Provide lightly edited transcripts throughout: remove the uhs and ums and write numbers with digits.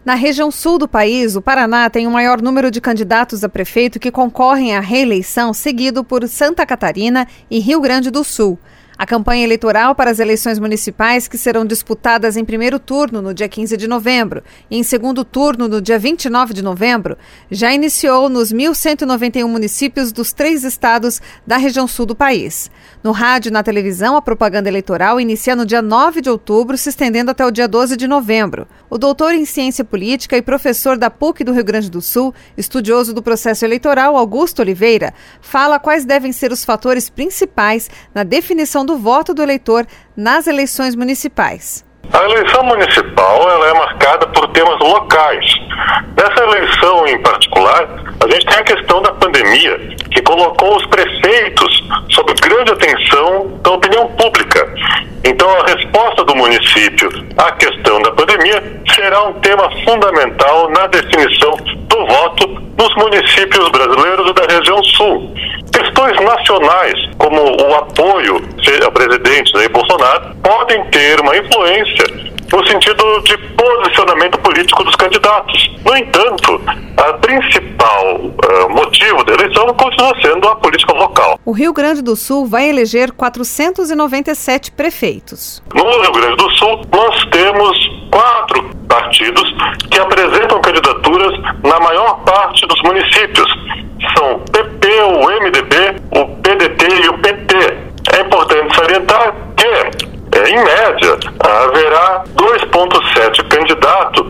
Na região sul do país, o Paraná tem o maior número de candidatos a prefeito que concorrem à reeleição, seguido por Santa Catarina e Rio Grande do Sul. A campanha eleitoral para as eleições municipais, que serão disputadas em primeiro turno no dia 15 de novembro e em segundo turno no dia 29 de novembro, já iniciou nos 1.191 municípios dos 3 estados da região sul do país. No rádio e na televisão, a propaganda eleitoral inicia no dia 9 de outubro, se estendendo até o dia 12 de novembro. O doutor em ciência política e professor da PUC do Rio Grande do Sul, estudioso do processo eleitoral, Augusto Oliveira, fala quais devem ser os fatores principais na definição do voto do eleitor nas eleições municipais. A eleição municipal ela é marcada por temas locais. Nessa eleição em particular, a gente tem a questão da pandemia, que colocou os prefeitos sob grande atenção da opinião pública. Então, a resposta do município à questão da pandemia será um tema fundamental na definição do voto nos municípios brasileiros e da região sul. Questões nacionais, como o apoio ao presidente Jair Bolsonaro, podem ter uma influência no sentido de posicionamento político dos candidatos. No entanto, a principal motivo da eleição continua sendo a política local. O Rio Grande do Sul vai eleger 497 prefeitos. No Rio Grande do Sul, nós temos 4 partidos que apresentam candidaturas na maior parte dos municípios. São o PP, o MDB, o PDT e o PT. É importante salientar que, em média, haverá 2,7 candidatos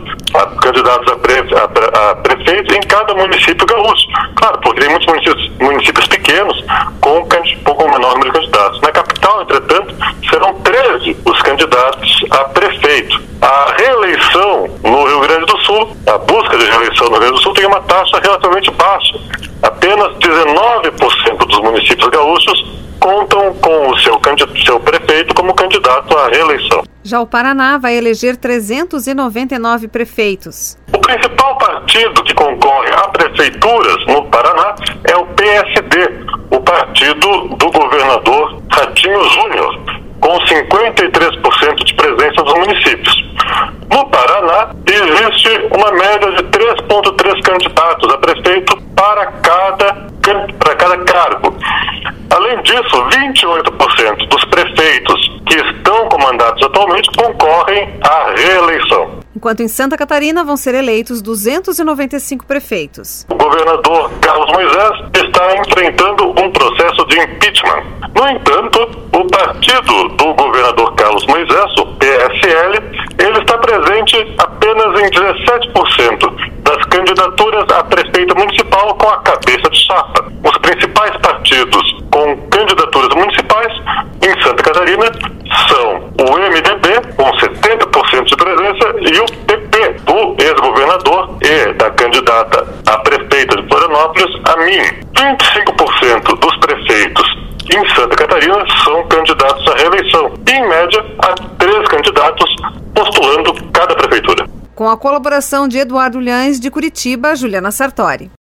a prefeito em cada município gaúcho. Claro, porque tem muitos municípios pequenos com um pouco menor número de candidatos. Na capital, entretanto, serão 13 os candidatos a prefeito. A reeleição no Rio Grande do Sul, a busca de reeleição no Rio Grande do Sul tem uma taxa relativamente baixa. Apenas 19% dos municípios gaúchos contam com o seu prefeito como candidato à reeleição. Já o Paraná vai eleger 399 prefeitos. O principal partido que concorre a prefeituras no Paraná é o PSD, o partido do governador Ratinho Júnior, com 53% de presença nos municípios. No Paraná, existe uma média de 3,3 candidatos a prefeito para cada cargo. Além disso, 28% dos prefeitos que estão com mandatos atualmente concorrem à reeleição. Enquanto em Santa Catarina vão ser eleitos 295 prefeitos. O governador Carlos Moisés está enfrentando um processo de impeachment. No entanto, o partido do governador Carlos Moisés, o PSL, ele está presente apenas em 17% das candidaturas a prefeito municipal com a cabeça de chapa. Os principais partidos com candidaturas municipais em Santa Catarina são o MDB, com 70% de presença, e o PP, do ex-governador e da candidata a prefeita de Florianópolis, a mim. 25% dos prefeitos em Santa Catarina são candidatos à reeleição. E, em média, há 3 candidatos postulando cada prefeitura. Com a colaboração de Eduardo Lhães, de Curitiba, Juliana Sartori.